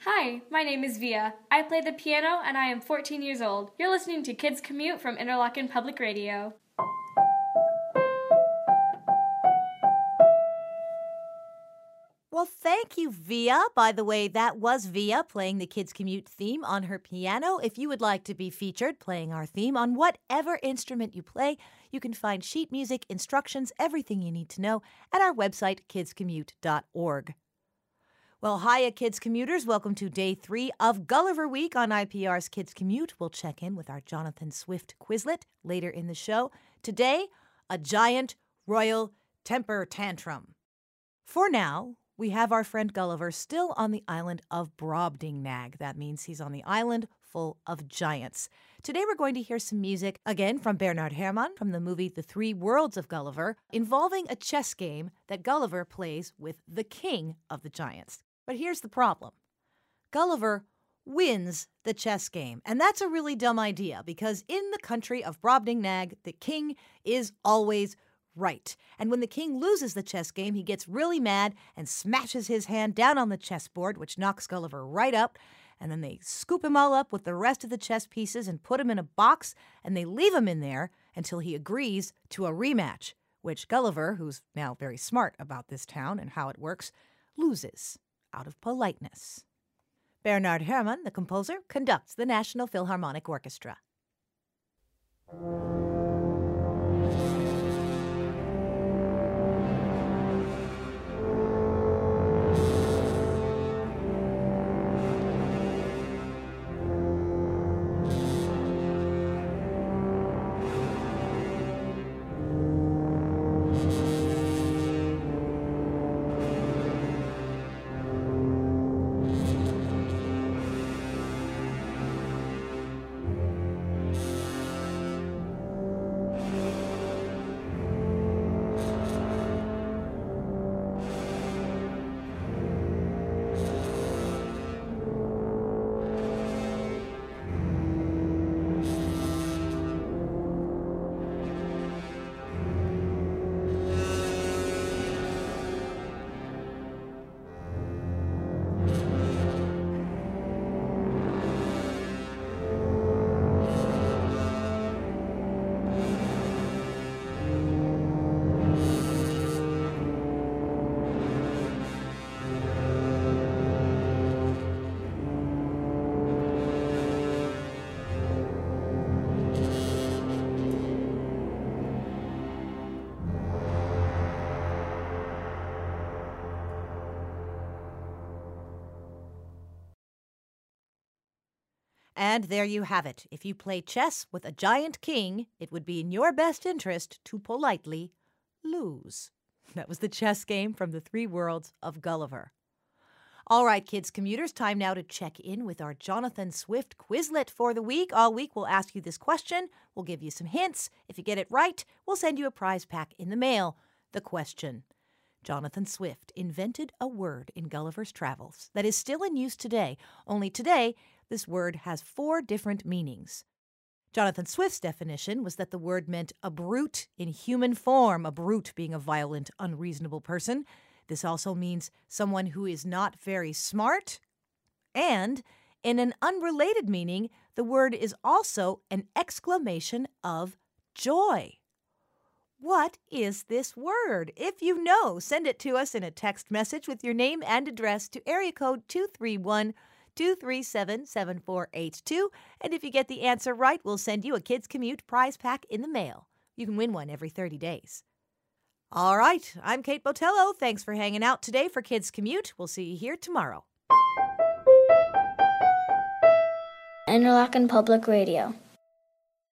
Hi, my name is Via. I play the piano and I am 14 years old. You're listening to Kids Commute from Interlochen Public Radio. Well, thank you, Via. By the way, that was Via playing the Kids Commute theme on her piano. If you would like to be featured playing our theme on whatever instrument you play, you can find sheet music, instructions, everything you need to know at our website, kidscommute.org. Well, hiya, Kids Commuters. Welcome to Day 3 of Gulliver Week on IPR's Kids Commute. We'll check in with our Jonathan Swift Quizlet later in the show. Today, a giant royal temper tantrum. For now, we have our friend Gulliver still on the island of Brobdingnag. That means he's on the island full of giants. Today we're going to hear some music, again from Bernard Herrmann from the movie The Three Worlds of Gulliver, involving a chess game that Gulliver plays with the king of the giants. But here's the problem. Gulliver wins the chess game, and that's a really dumb idea because in the country of Brobdingnag, the king is always right. And when the king loses the chess game, he gets really mad and smashes his hand down on the chessboard, which knocks Gulliver right up. And then they scoop him all up with the rest of the chess pieces and put him in a box, and they leave him in there until he agrees to a rematch, which Gulliver, who's now very smart about this town and how it works, loses out of politeness. Bernard Herrmann, the composer, conducts the National Philharmonic Orchestra. And there you have it. If you play chess with a giant king, it would be in your best interest to politely lose. That was the chess game from The Three Worlds of Gulliver. All right, Kids Commuters, time now to check in with our Jonathan Swift Quizlet for the week. All week we'll ask you this question. We'll give you some hints. If you get it right, we'll send you a prize pack in the mail. The question: Jonathan Swift invented a word in Gulliver's Travels that is still in use today. Only today, this word has 4 different meanings. Jonathan Swift's definition was that the word meant a brute in human form, a brute being a violent, unreasonable person. This also means someone who is not very smart. And in an unrelated meaning, the word is also an exclamation of joy. What is this word? If you know, send it to us in a text message with your name and address to area code 231-237-7482. And if you get the answer right, we'll send you a Kids Commute prize pack in the mail. You can win one every 30 days. All right, I'm Kate Botello. Thanks for hanging out today for Kids Commute. We'll see you here tomorrow. Interlochen Public Radio.